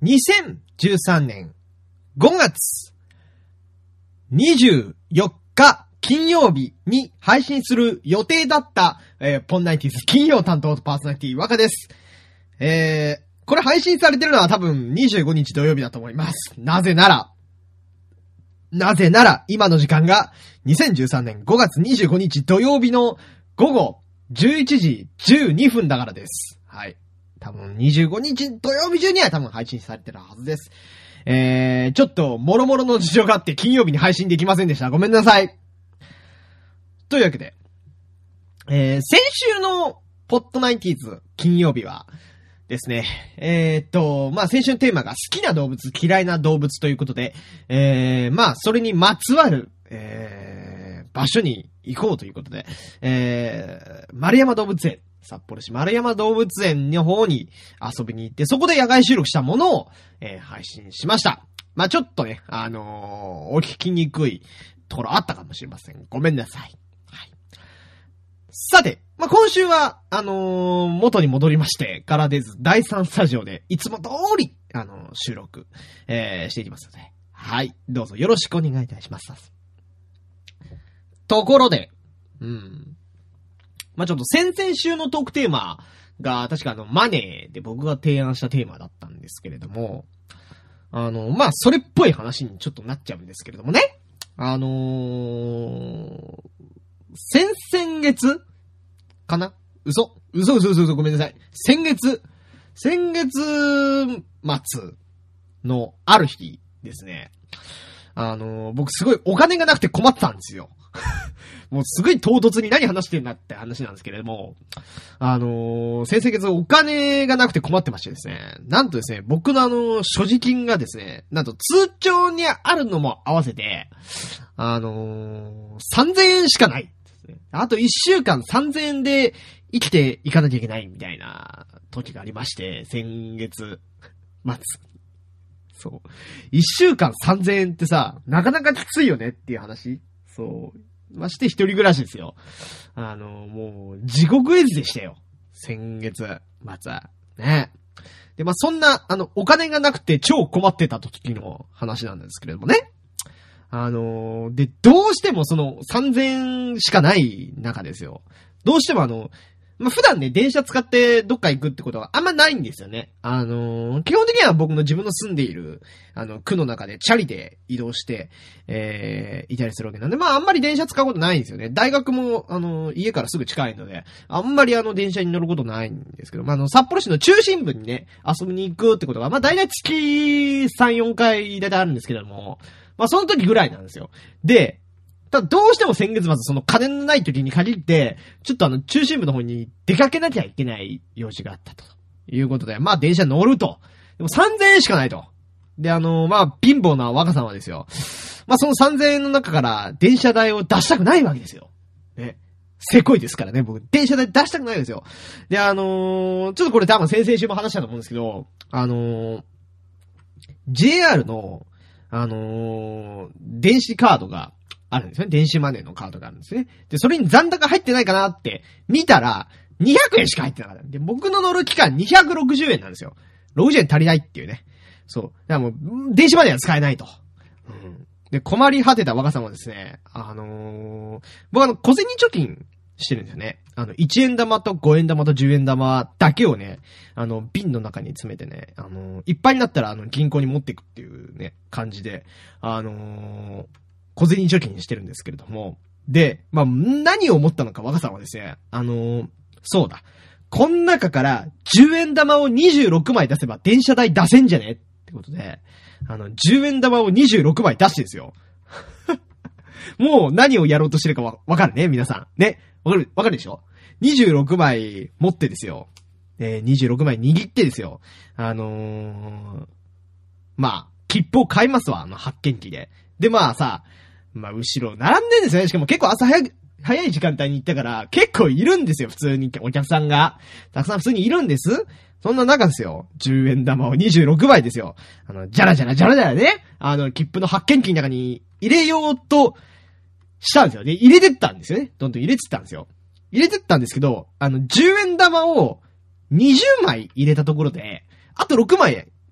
2013年5月24日金曜日に配信する予定だった、ポンナイティーズ金曜担当パーソナリティ若です。これ配信されてるのは多分25日土曜日だと思います。なぜなら今の時間が2013年5月25日土曜日の午後11時12分だからです。はい。多分25日土曜日中には多分配信されてるはずです。ちょっと諸々の事情があって金曜日に配信できませんでした。ごめんなさい。というわけで、先週のポッドナインティーズ金曜日はですね、先週のテーマが好きな動物、嫌いな動物ということで、それにまつわる、場所に行こうということで、丸山動物園、札幌市丸山動物園の方に遊びに行って、そこで野外収録したものを、配信しました。ちょっとね、お聞きにくいところあったかもしれません。ごめんなさい。はい。さて、今週は、元に戻りまして、からです。第3スタジオで、いつも通り、収録、していきますので、はい。どうぞよろしくお願いいたします。ところで、ちょっと先々週のトークテーマが、確かマネーで僕が提案したテーマだったんですけれども、それっぽい話にちょっとなっちゃうんですけれどもね、先々月かな？嘘、ごめんなさい。先月末のある日ですね、僕すごいお金がなくて困ってたんですよ。もうすごい唐突に何話してんだって話なんですけれども、先々月お金がなくて困ってましてですね、なんとですね、僕の所持金がですね、なんと通帳にあるのも合わせて、3000円しかない。あと1週間3000円で生きていかなきゃいけないみたいな時がありまして、先月末。そう。1週間3000円ってさ、なかなかきついよねっていう話。そう。まして一人暮らしですよ。もう、地獄絵図でしたよ。先月末。ね。で、そんな、お金がなくて超困ってた時の話なんですけれどもね。で、どうしてもその3000円しかない中ですよ。どうしても普段ね、電車使ってどっか行くってことはあんまないんですよね。基本的には僕の自分の住んでいる、区の中でチャリで移動して、いたりするわけなんで、あんまり電車使うことないんですよね。大学も、家からすぐ近いので、あんまり電車に乗ることないんですけど、札幌市の中心部にね、遊びに行くってことが、大体月3、4回大体あるんですけれども、その時ぐらいなんですよ。で、ただどうしても先月末その金のない時に限って、ちょっと中心部の方に出かけなきゃいけない用事があったということで、電車乗ると。でも3000円しかないと。で、貧乏な若さんはですよ。その3000円の中から電車代を出したくないわけですよ。ね。せこいですからね、僕。電車代出したくないですよ。で、ちょっとこれ多分先々週も話したと思うんですけど、JR の、電子カードがあるんですね。電子マネーのカードがあるんですね。で、それに残高入ってないかなって見たら、200円しか入ってなかった。で、僕の乗る期間260円なんですよ。60円足りないっていうね。そう。だからもう、電子マネーは使えないと。で、困り果てた若さんはですね、僕小銭貯金してるんですよね。1円玉と5円玉と10円玉だけをね、瓶の中に詰めてね、いっぱいになったら銀行に持っていくっていうね、感じで、小銭貯金してるんですけれども、で、何を思ったのか若さんはですね、そうだ、こん中から10円玉を26枚出せば電車代出せんじゃねってことで、10円玉を26枚出してですよ。もう何をやろうとしてるかわかるね、皆さん。ね。わかるでしょ ?26 枚持ってですよ。26枚握ってですよ。切符を買いますわ、発券機で。で、後ろ並んでんですよね。しかも結構朝早い時間帯に行ったから、結構いるんですよ、普通にお客さんが。たくさん普通にいるんです。そんな中ですよ。10円玉を26枚ですよ。じゃらじゃらね。切符の発券機の中に入れようとしたんですよ。で、入れてったんですよね。どんどん入れてったんですよ。入れてったんですけど、10円玉を20枚入れたところで、あと6枚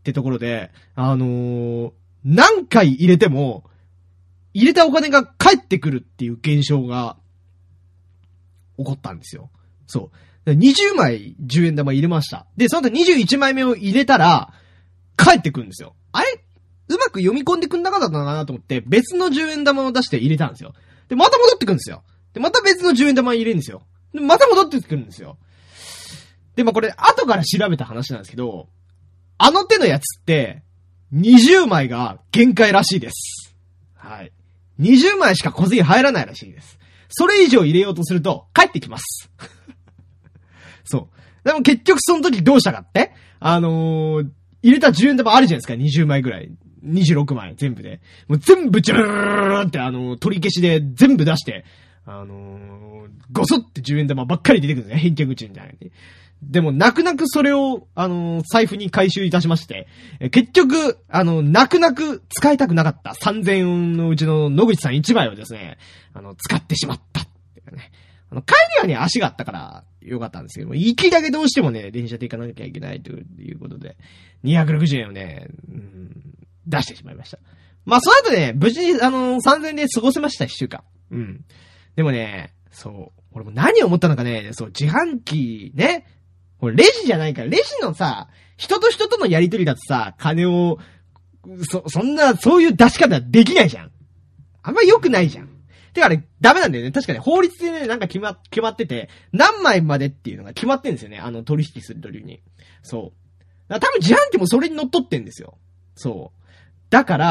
ってところで、何回入れても、入れたお金が返ってくるっていう現象が起こったんですよ。そう。20枚10円玉入れました。で、その後21枚目を入れたら、返ってくるんですよ。あれうまく読み込んでくんなかったのかなと思って、別の10円玉を出して入れたんですよ。で、また戻ってくるんですよ。で、また別の10円玉入れるんですよ。で、また戻ってくるんですよ。で、これ、後から調べた話なんですけど、あの手のやつって、20枚が限界らしいです。はい。20枚しか小銭入らないらしいです。それ以上入れようとすると、帰ってきます。そう。でも結局その時どうしたかって、入れた10円玉あるじゃないですか、20枚ぐらい。26枚、全部で。もう全部ジューって取り消しで全部出して、ごそって10円玉ばっかり出てくるんですね、返却口みたいなに。でも、泣く泣くそれを、財布に回収いたしまして、結局、泣く泣く使いたくなかった3000円のうちの野口さん1枚をですね、使ってしまったっていうね。帰りはね、足があったから、よかったんですけども、行きだけどうしてもね、電車で行かなきゃいけないということで、260円をね、出してしまいました。まあ、その後ね、無事に、3000円で過ごせました、1週間。うん。でもね、そう、俺も何を思ったのかね、そう、自販機ね、これレジじゃないから、レジのさ、人と人とのやりとりだとさ、金を、そういう出し方できないじゃん。あんま良くないじゃん。てかあれ、ダメなんだよね。確かね、法律でね、なんか決まってて、何枚までっていうのが決まってんですよね。取引する時に。そう。多分自販機もそれに乗っ取ってんですよ。そう。だから、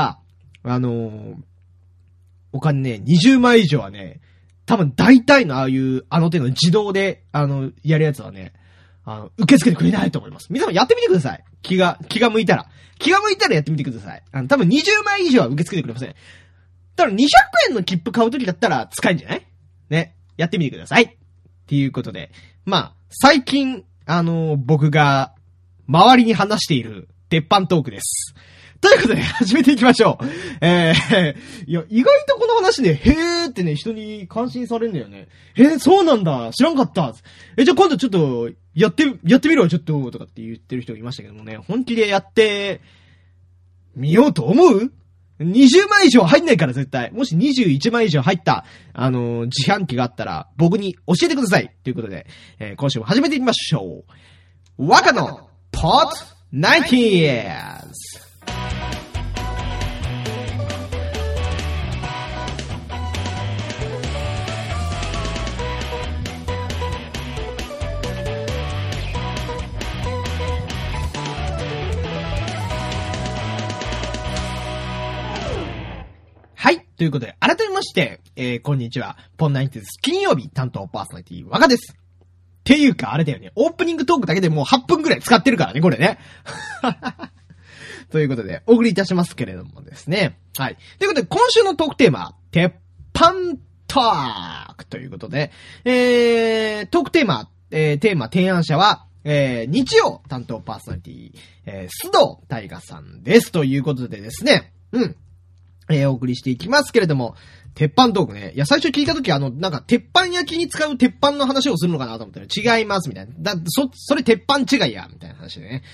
お金ね、20枚以上はね、多分大体のああいう手の自動で、やるやつはね、受け付けてくれないと思います。皆さんやってみてください。気が向いたら。気が向いたらやってみてください。多分20枚以上は受け付けてくれません。だから200円の切符買うときだったら使えんじゃないね。やってみてください。っていうことで。まあ、最近、僕が、周りに話している、鉄板トークです。ということで、始めていきましょう。いや、意外とこの話で、へーってね、人に関心されるんだよね。そうなんだ、知らんかった。じゃあ今度ちょっと、やってみろよ、ちょっと、とかって言ってる人がいましたけどもね、本気でやって、みようと思う？20枚以上入んないから絶対。もし21枚以上入った、自販機があったら、僕に教えてください。ということで、今週も始めていきましょう。若のポット90 years。ということで、改めまして、こんにちは。ポンナインティズ金曜日担当パーソナリティ若です。っていうか、あれだよね。オープニングトークだけでもう8分くらい使ってるからね、これね。ということで、お送りいたしますけれどもですね。はい。ということで、今週のトークテーマ、鉄板トークということで、トークテーマ、提案者は、日曜担当パーソナリティ、須藤大河さんです。ということでですね。お送りしていきますけれども、鉄板トークね。いや、最初聞いたときなんか、鉄板焼きに使う鉄板の話をするのかなと思ったら、違います、みたいな。それ鉄板違いや、みたいな話でね。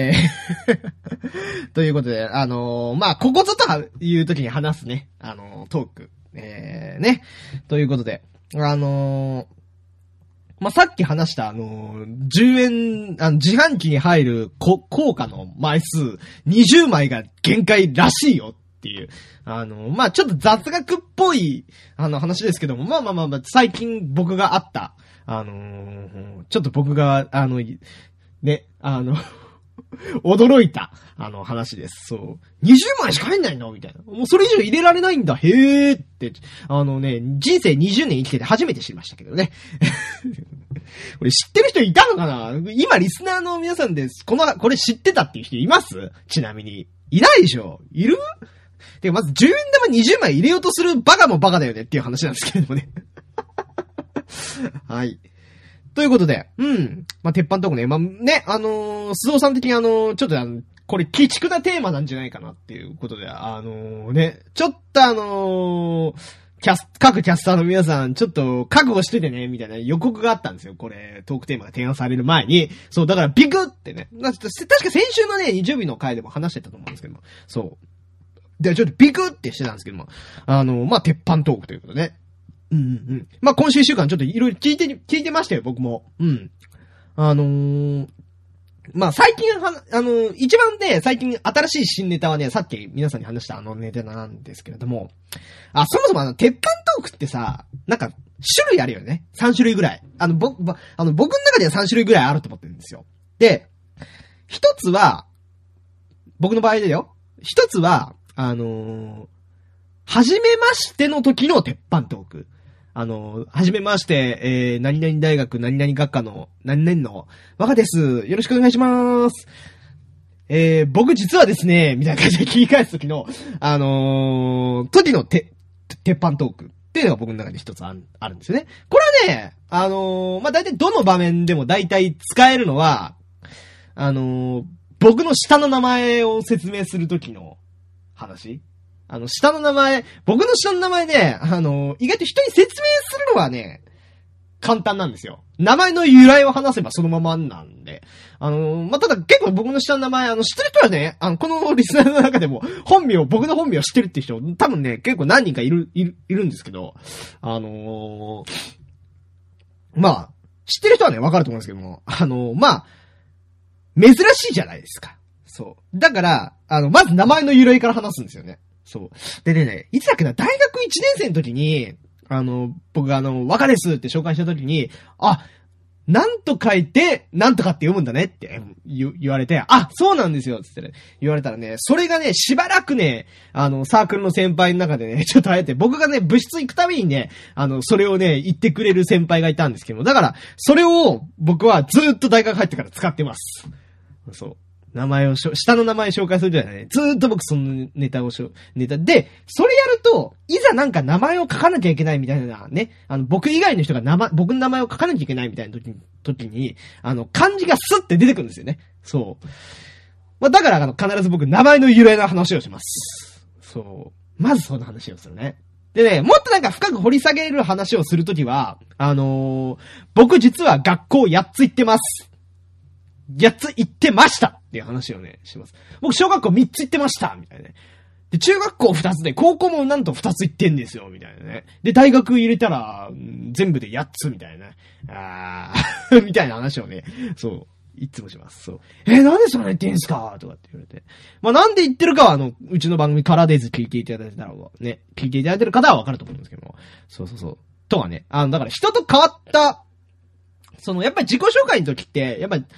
ということで、まあ、ここぞというときに話すね、トーク。ね。ということで、まあ、さっき話した、10円、自販機に入る硬貨の枚数、20枚が限界らしいよ。っていう。まあ、ちょっと雑学っぽい、話ですけども、まあ、最近僕があった、ちょっと僕が、ね、驚いた、話です。そう。20枚しか入んないのみたいな。もうそれ以上入れられないんだ。へーって、人生20年生きてて初めて知りましたけどね。これ知ってる人いたのかな？今リスナーの皆さんです。これ知ってたっていう人います？ちなみに。いないでしょ？いる？で、まず10円玉20枚入れようとするバカもバカだよねっていう話なんですけれどもね。はい。ということで、まあ、鉄板トークね。まあ、ね、須藤さん的にちょっとこれ、鬼畜なテーマなんじゃないかなっていうことで、ね、ちょっと各キャスターの皆さん、ちょっと覚悟しててね、みたいな予告があったんですよ。これ、トークテーマが提案される前に。そう、だからビクってね。確か先週のね、日曜日の回でも話してたと思うんですけども。そう。で、ちょっとビクってしてたんですけども。まあ、鉄板トークということで。まあ、今週1週間ちょっといろいろ聞いてましたよ、僕も。まあ、最近一番ね、最近新しい新ネタはね、さっき皆さんに話したネタなんですけれども、そもそも鉄板トークってさ、なんか、種類あるよね。3種類ぐらい。僕の中では3種類ぐらいあると思ってるんですよ。で、一つは、僕の場合でよ。一つは、初めましての時の鉄板トーク。初めまして、何々大学、何々学科の、何々の、若です。よろしくお願いします。僕実はですね、みたいな感じで切り返す時の、時の鉄板トークっていうのが僕の中で一つあるんですよね。これはね、まあ、大体どの場面でも大体使えるのは、僕の下の名前を説明する時の話。下の名前、僕の下の名前ね、意外と人に説明するのはね、簡単なんですよ。名前の由来を話せばそのままなんで。まあ、ただ結構僕の下の名前、知ってる人はね、このリスナーの中でも、僕の本名を知ってるって人、多分ね、結構何人かいるんですけど、まあ、知ってる人はね、わかると思うんですけども、まあ、珍しいじゃないですか。そう。だから、まず名前の由来から話すんですよね。そう。でね、いつだっけな、大学1年生の時に、僕が若ですって紹介した時に、なんと書いて、なんとかって読むんだねって言われて、そうなんですよつってね、言われたらね、それがね、しばらくね、サークルの先輩の中でね、ちょっとあえて、僕がね、部室行くたびにね、それをね、言ってくれる先輩がいたんですけど、だから、それを僕はずーっと大学入ってから使ってます。そう。下の名前紹介するじゃないね。ずーっと僕そのネタで、それやると、いざなんか名前を書かなきゃいけないみたいなね、僕以外の人が僕の名前を書かなきゃいけないみたいな時に、漢字がスッて出てくるんですよね。そう。まあ、だから必ず僕名前の由来の話をします。そう。まずその話をするね。でね、もっとなんか深く掘り下げる話をするときは、僕実は学校8つ行ってます。8つ行ってましたっていう話をね、します。僕、小学校3つ行ってましたみたいなね。で、中学校2つで、高校もなんと2つ行ってんですよみたいなね。で、大学入れたら、全部で8つみたいな。みたいな話をね、そう、いつもします。そう。なんでそんな言ってんすかとかって言われて。まあ、なんで言ってるかは、うちの番組からでず聞いていただいたら、ね、聞いていただいてる方はわかると思うんですけども。そう。とはね、だから人と変わった、やっぱり自己紹介の時って、やっぱり、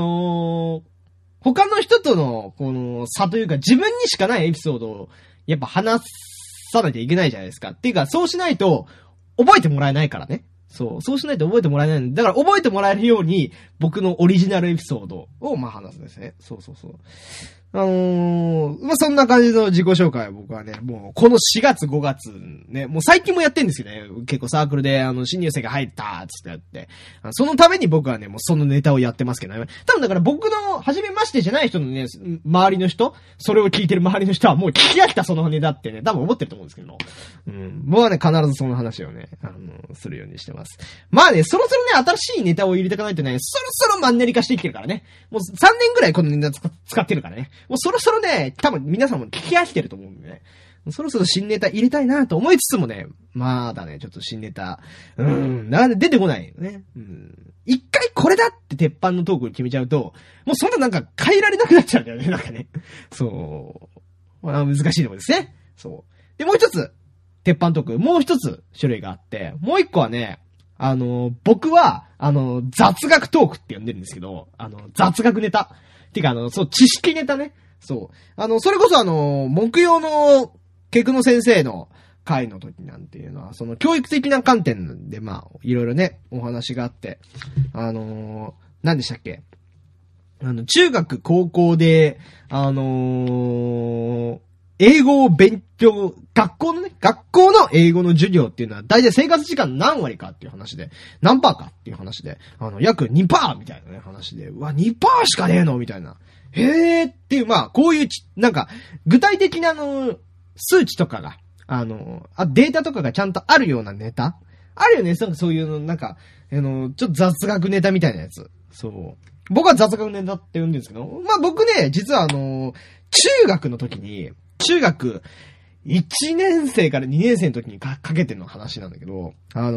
他の人との、差というか、自分にしかないエピソードを、やっぱ話さなきゃいけないじゃないですか。っていうか、そうしないと、覚えてもらえないからね。そうしないと覚えてもらえないんで、だから覚えてもらえるように、僕のオリジナルエピソードを、まあ話すんですね。そう。まあ、そんな感じの自己紹介は僕はね、もう、この4月5月、ね、もう最近もやってんですよね。結構サークルで、新入生が入った、つってやって。そのために僕はね、もうそのネタをやってますけどね。多分だから僕の、初めましてじゃない人のね、周りの人、それを聞いてる周りの人はもう聞き飽きたそのネタってね、多分思ってると思うんですけども。僕はね、必ずその話をね、するようにしてます。まあね、そろそろね、新しいネタを入れていかないとね、そろそろマンネリ化してきてるからね。もう3年ぐらいこのネタ使ってるからね。もうそろそろね、多分皆さんも聞き飽きてると思うんでね。そろそろ新ネタ入れたいなと思いつつもね、まだね、ちょっと新ネタ、なかなか出てこないよね。一回これだって鉄板のトークを決めちゃうと、もうそんななんか変えられなくなっちゃうんだよね、なんかね。そう。まあ難しいところですね。そう。で、もう一つ、鉄板トーク、もう一つ種類があって、もう一個はね、僕は、雑学トークって呼んでるんですけど、雑学ネタ。てか、知識ネタね。そう。それこそ木曜の、ケクノ先生の回の時なんていうのは、教育的な観点で、まあ、いろいろね、お話があって、何でしたっけ？中学、高校で、英語を勉強、学校の英語の授業っていうのは、だいたい生活時間何割かっていう話で、何パーかっていう話で、約 2% みたいなね、話で、うわ、2% しかねえのみたいな。へーっていう、まあ、こういうなんか、具体的な数値とかがデータとかがちゃんとあるようなネタあるよね、なんかそういうの、なんか、ちょっと雑学ネタみたいなやつ。そう。僕は雑学ネタって呼んでるんですけど、まあ僕ね、実は中学の時に、中学1年生から2年生の時にかけての話なんだけど、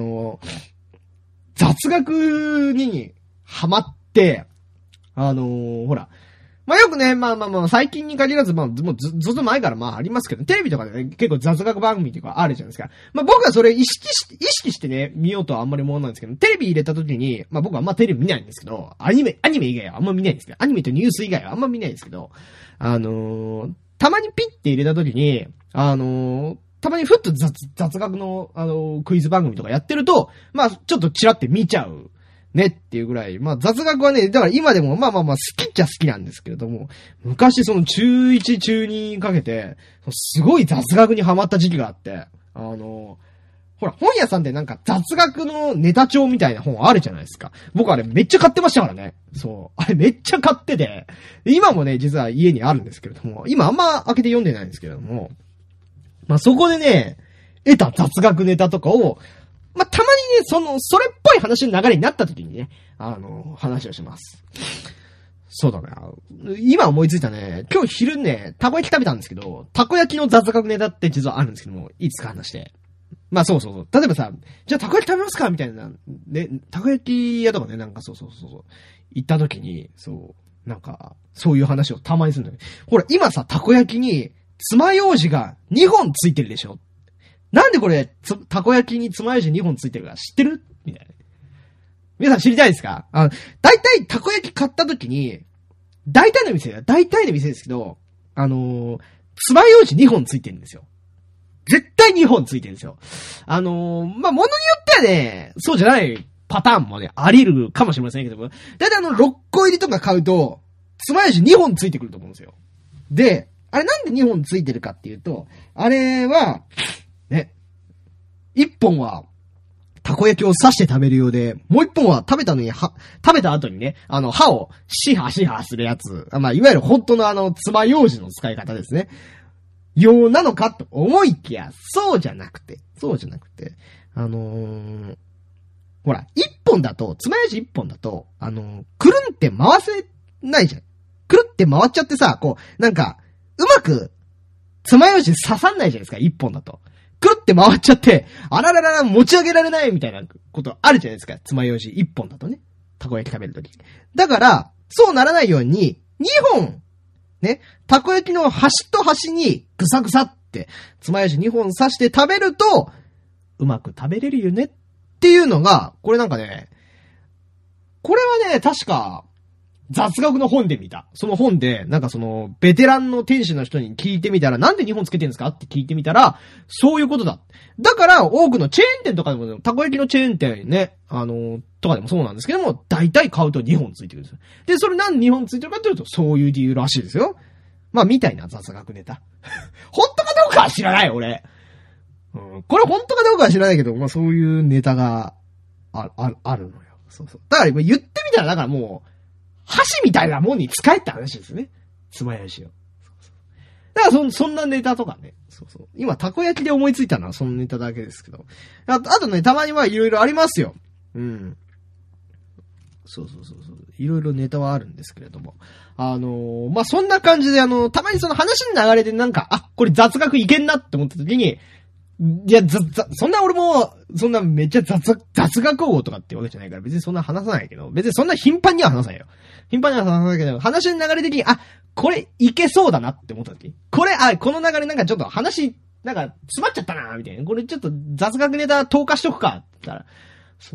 雑学にハマって、ほら、まあよくね、まあ、最近に限らず、まあ、もうずっと前からまあありますけど、テレビとかでね、結構雑学番組とかあるじゃないですか。まあ僕はそれ意識してね、見ようとはあんまり思わないんですけど、テレビ入れた時に、まあ僕はあんまテレビ見ないんですけど、アニメ以外はあんま見ないんですけど、アニメとニュース以外はあんま見ないんですけど、たまにピッて入れた時に、たまにふっと雑学の、クイズ番組とかやってると、まあちょっとチラって見ちゃう。ねっていうぐらい。まあ雑学はね、だから今でもまあ好きっちゃ好きなんですけれども、昔その中1、中2にかけて、すごい雑学にハマった時期があって、ほら、本屋さんでなんか雑学のネタ帳みたいな本あるじゃないですか。僕あれめっちゃ買ってましたからね。そう。あれめっちゃ買ってて、今もね、実は家にあるんですけれども、今あんま開けて読んでないんですけれども、まあそこでね、得た雑学ネタとかを、まあ、たまにね、それっぽい話の流れになった時にね、話をします。そうだね。今思いついたね、今日昼ね、たこ焼き食べたんですけど、たこ焼きの雑学ネタって実はあるんですけども、いつか話して。まあそう。例えばさ、じゃあたこ焼き食べますかみたいな、ね、たこ焼き屋とかね、なんかそう。行った時に、なんか、そういう話をたまにするんだよ。ほら、今さ、たこ焼きに、爪楊枝が2本ついてるでしょ？なんでこれ、たこ焼きに爪楊枝2本ついてるか知ってる？みたいな。皆さん知りたいですか？大体たこ焼き買った時に、大体の店ですけど、爪楊枝2本ついてるんですよ。絶対2本ついてるんですよ。まあ、物によってはね、そうじゃないパターンもね、あり得るかもしれませんけども、大体6個入りとか買うと、爪楊枝2本ついてくると思うんですよ。で、あれなんで2本ついてるかっていうと、あれは、ね。一本は、たこ焼きを刺して食べるようで、もう一本は食べた後にね、歯をシハするやつ。まあ、いわゆる本当の爪楊枝の使い方ですね。ようなのかと思いきや、そうじゃなくて、ほら、一本だと、爪楊枝一本だと、くるんって回せないじゃん。くるって回っちゃってさ、こう、なんか、うまく、爪楊枝刺さんないじゃないですか、一本だと。くるって回っちゃって、あららら持ち上げられないみたいなことあるじゃないですか。爪楊枝一本だとね。たこ焼き食べるとき。だから、そうならないように、2本、ね、たこ焼きの端と端にぐさぐさって、爪楊枝2本刺して食べると、うまく食べれるよねっていうのが、これなんかね、これはね、確か、雑学の本で見た。その本で、なんかベテランの店主の人に聞いてみたら、なんで2本つけてるんですかって聞いてみたら、そういうことだ。だから、多くのチェーン店とかでも、たこ焼きのチェーン店ね、とかでもそうなんですけども、大体買うと2本ついてくるんですよ。で、それなんで2本ついてるかっていうと、そういう理由らしいですよ。まあ、みたいな雑学ネタ。本当かどうかは知らない、俺。これ本当かどうかは知らないけど、まあ、そういうネタがあるのよ。そう。だから言ってみたら、だからもう、箸みたいなもんに使えって話ですよね。爪楊枝を。だからそんなネタとかね。そう。今、たこ焼きで思いついたのはそのネタだけですけど。あとね、たまにはいろいろありますよ。うん。そう。いろいろネタはあるんですけれども。まあ、そんな感じでたまにその話の流れでなんか、これ雑学いけんなって思った時に、いや、そんな俺も、そんなめっちゃ雑学王とかってわけじゃないから別にそんな話さないけど、別にそんな頻繁には話さないよ。頻繁には話さないけど、話の流れ的に、これいけそうだなって思った時。この流れなんかちょっと話、なんか詰まっちゃったなみたいな。これちょっと雑学ネタ投下しとくかって言ったら、そう。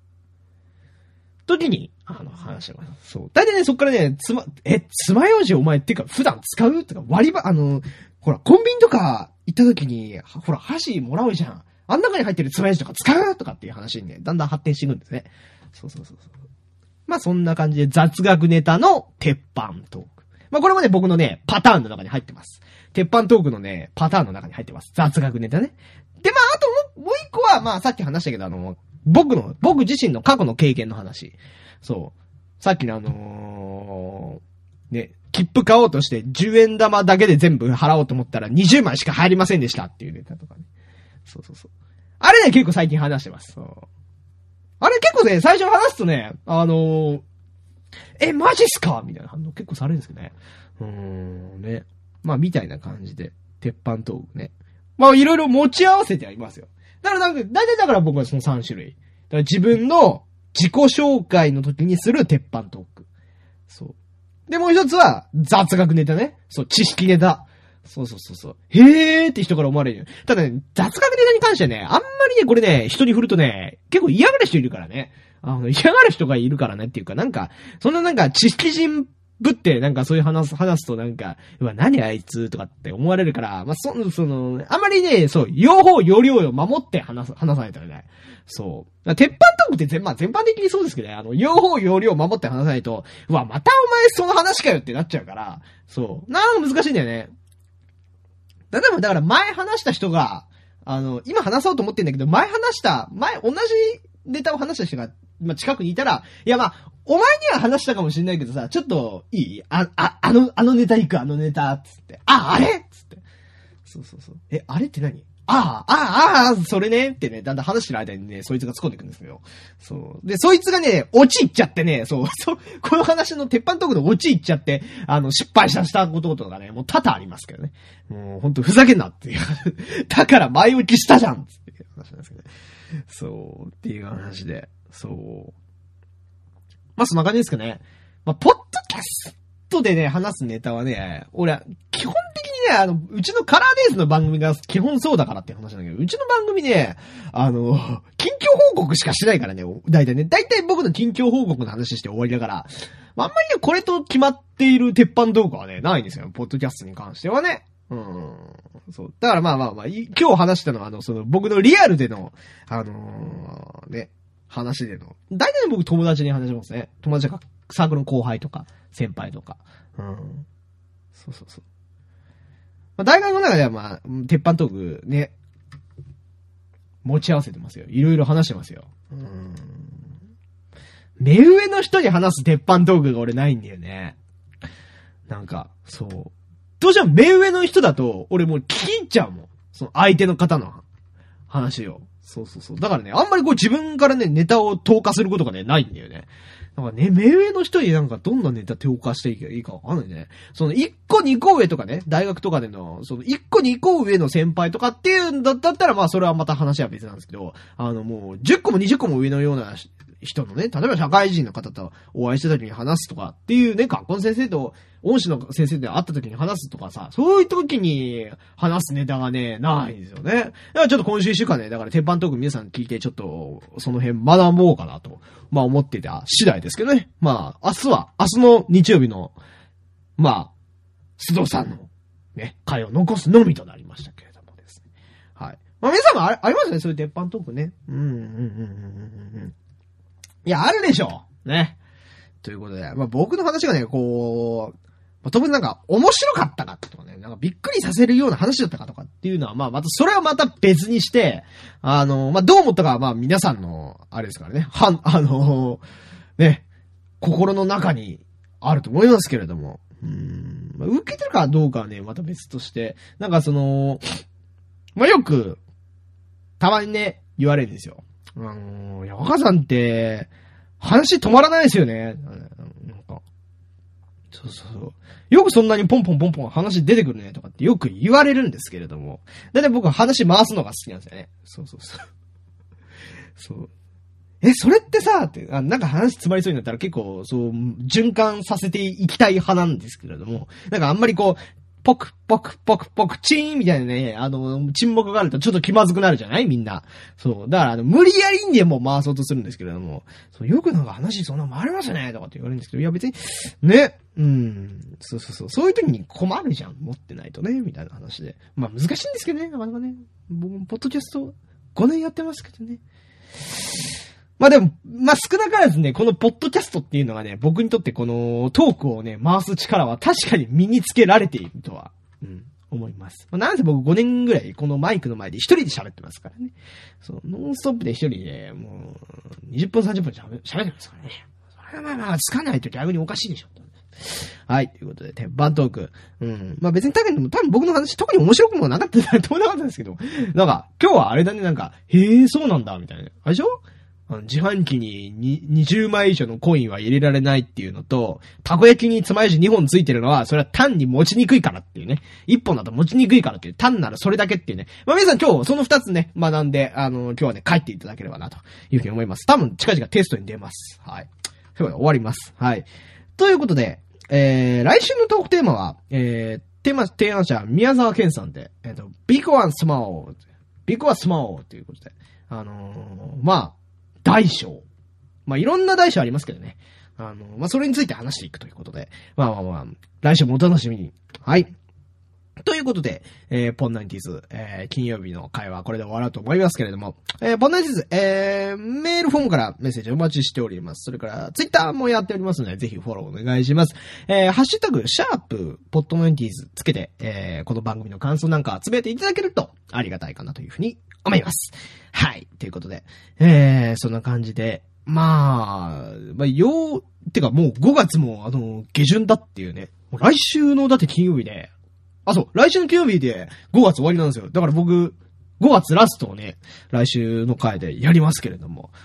時に、話します。そう。大体ね、そっからね、爪楊枝お前ってか普段使うとかほら、コンビニとか行った時に、ほら、箸もらうじゃん。あん中に入ってる爪楊枝とか使うとかっていう話にね、だんだん発展していくんですね。そう。まあ、そんな感じで雑学ネタの鉄板トーク。まあ、これもね、僕のね、パターンの中に入ってます。鉄板トークのね、パターンの中に入ってます。雑学ネタね。で、まあ、あともう一個は、まあ、さっき話したけど、僕自身の過去の経験の話。そう。さっきのね、切符買おうとして10円玉だけで全部払おうと思ったら20枚しか入りませんでしたっていうネタとかね。そうそうそう。あれね、結構最近話してます。そう。あれ結構ね、最初話すとね、マジっすかみたいな反応結構されるんですけどね。ね。まあ、みたいな感じで、鉄板トークね。まあ、いろいろ持ち合わせてありますよ。だから大体だから僕はその3種類。だから自分の自己紹介の時にする鉄板トーク。そう。で、もう一つは、雑学ネタね。そう、知識ネタ。そう。へーって人から思われるよ。ただね、雑学ネタに関してはね、あんまりね、これね、人に振るとね、結構嫌がる人いるからね。嫌がる人がいるからねっていうか、なんか、そんななんか、知識人ぶって、なんかそういう話すとなんか、うわ、何あいつとかって思われるから、まあ、あんまりね、そう、用法、用量を守って話さないとね。そう。鉄板トークって全般的にそうですけどね、用法、用量を守って話さないと、うわ、またお前その話かよってなっちゃうから、そう。なんか難しいんだよね。例えば、だから前話した人が、今話そうと思ってんだけど、同じネタを話した人が、まあ、近くにいたら、いやまあ、お前には話したかもしれないけどさ、ちょっと、いいあのネタ行く、あのネタ、つって。あれつって。そう。あれって何それねってね、だんだん話してる間にね、そいつが突っ込んでいくんですよ。そう。で、そいつがね、オチ行っちゃってね、この話の鉄板トークのオチ行っちゃって、失敗したこととかね、もう多々ありますけどね。もうほんとふざけんなっていう。だから前置きしたじゃんつっていう話なんですけどね。そう、っていう話で。そう。まあ、そんな感じですかね。まあ、ポッドキャストでね、話すネタはね、俺は、基本的にね、うちのカラーデイズの番組が基本そうだからって話なんだけど、うちの番組ね、近況報告しかしないからね、大体僕の近況報告の話して終わりだから、まあ、あんまりね、これと決まっている鉄板動画はね、ないんですよ、ポッドキャストに関してはね。そう。だからまあ、今日話したのは僕のリアルでの、ね、話での。大体僕友達に話しますね。友達がサークルの後輩とか、先輩とか。そう。まあ、大学の中ではまあ、鉄板トークね、持ち合わせてますよ。いろいろ話してますよ。目上の人に話す鉄板トークが俺ないんだよね。なんか、そう。どうしても目上の人だと、俺もう聞き入っちゃうもん。その相手の方の話を。そう。だからね、あんまり自分からね、ネタを投下することがね、ないんだよね。だからね、目上の人になんかどんなネタ投下していいかわかんないね。1個2個上とかね、大学とかでの、1個2個上の先輩とかっていうんだったら、まあそれはまた話は別なんですけど、もう10個も20個も上のような人のね、例えば社会人の方とお会いした時に話すとかっていうね、学校の先生と恩師の先生で会った時に話すとかさ、そういう時に話すネタがね、ないんですよね。だからちょっと今週1週間ね、だから鉄板トーク皆さん聞いてちょっとその辺学ぼうかなと、まあ思ってた次第ですけどね。まあ明日の日曜日の、まあ、須藤さんのね、回を残すのみとなりましたけれどもですね。はい。まあ皆さんもありますね、そういう鉄板トークね。いや、あるでしょう。ね。ということで、まあ僕の話がね、特になんか面白かったかとかね、なんかびっくりさせるような話だったかとかっていうのは、まあまた、それはまた別にして、まあどう思ったかはまあ皆さんの、あれですからね、ね、心の中にあると思いますけれども、まあ、受けてるかどうかはね、また別として、なんかまあよく、たまにね、言われるんですよ。いや、若さんって、話止まらないですよね。なんか。そう。よくそんなにポンポン話出てくるねとかってよく言われるんですけれども。だいたい僕は話回すのが好きなんですよね。そう。そう。それってさ、って、なんか話詰まりそうになったら結構、循環させていきたい派なんですけれども。なんかあんまりポクチーンみたいなね、沈黙があるとちょっと気まずくなるじゃないみんな。そう。だから無理やりにでも回そうとするんですけれども、よくなんか話そんな回りますねとかって言われるんですけど、いや別に、ね、そう。そういう時に困るじゃん、持ってないとね、みたいな話で。まあ難しいんですけどね、なかなかね。僕もポッドキャスト5年やってますけどね。まあでも、まあ少なからずね、このポッドキャストっていうのがね、僕にとってこのトークをね、回す力は確かに身につけられているとは、思います。まあ、なんせ僕5年ぐらいこのマイクの前で一人で喋ってますからね。そう、ノンストップで一人で、もう、20分30分喋ってますからね。それはまあつかないと逆におかしいでしょ。 はい。ということで、鉄板トーク。まあ別に多分僕の話特に面白くもなかったと思わなかったんですけど、なんか、今日はあれだね、なんか、へえ、そうなんだ、みたいな。あれでしょ？自販機に20枚以上のコインは入れられないっていうのと、たこ焼きに爪楊枝2本ついてるのは、それは単に持ちにくいからっていうね。1本だと持ちにくいからっていう、単なるそれだけっていうね。まあ皆さん今日その2つね、学んで、今日はね、帰っていただければな、というふうに思います。多分近々テストに出ます。はい。ということで終わります。はい。ということで、来週のトークテーマは、提案者、宮沢健さんで、ビッグワンスマオ、ビッグワンスマオということで、まあ、大小。まあ、いろんな大小ありますけどね。まあ、それについて話していくということで。まあ、来週もお楽しみに。はい。ということで、ポンナインティーズ、金曜日の会話はこれで終わろうと思いますけれども、ポンナインティーズ、メールフォームからメッセージお待ちしております。それから、ツイッターもやっておりますので、ぜひフォローお願いします。ハッシュタグ、ポッドナインティーズつけて、この番組の感想なんか集めていただけるとありがたいかなというふうに思います。はい。ということで、そんな感じで、てかもう5月も下旬だっていうね。もう来週のだって金曜日で、来週の金曜日で5月終わりなんですよ。だから僕、5月ラストをね、来週の回でやりますけれども。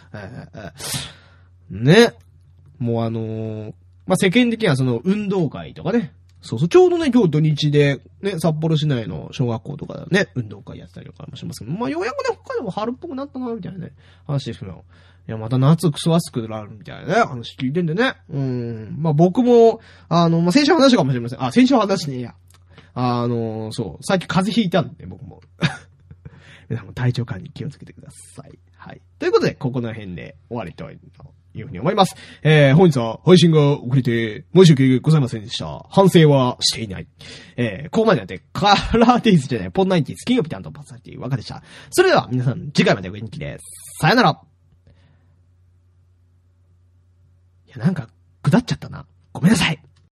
ね。もう世間的にはその運動会とかね。そう、ちょうどね、今日土日で、ね、札幌市内の小学校とかでね、運動会やってたりとかもしますけど、まあ、ようやくね、他でも春っぽくなったな、みたいなね、話ですけど。いや、また夏クソ暑くなるみたいなね、話聞いてんでね。まあ、僕も、先週話したかもしれません。先週話ねえや。そう、さっき風邪ひいたんで、僕も。皆さんも体調管理気をつけてください。はい。ということで、ここの辺で終わりというふうに思います。本日は配信が遅れて申し訳ございませんでした。反省はしていない。ここまでやって、カラーテイズじゃない、ポンナインティーズ、金曜日担当パーソナリティ、若でした。それでは皆さん、次回までお元気です。さよなら。いや、なんか、下っちゃったな。ごめんなさい。